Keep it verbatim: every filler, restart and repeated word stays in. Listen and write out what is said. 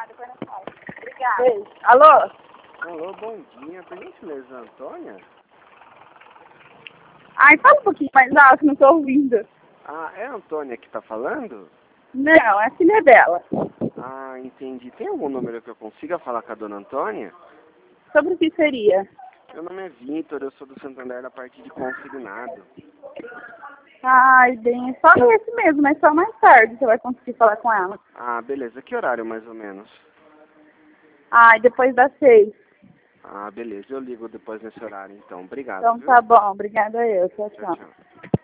depois nós fala. Obrigada. Beijo. Alô? Alô, bom dia. Por gentileza, Antônia? Ai, fala um pouquinho mais alto, não tô ouvindo. Ah, é a Antônia que tá falando? Não, é a filha dela. Ah, entendi. Tem algum número que eu consiga falar com a dona Antônia? Sobre o que seria? Meu nome é Vitor, eu sou do Santander da parte de consignado. Ai, bem, é só esse mesmo, mas só mais tarde você vai conseguir falar com ela. Ah, beleza. Que horário mais ou menos? Ai, depois das seis. Ah, beleza. Eu ligo depois nesse horário, então. Obrigado, Então viu? tá bom, obrigada eu. Tchau, Tchau, tchau. tchau.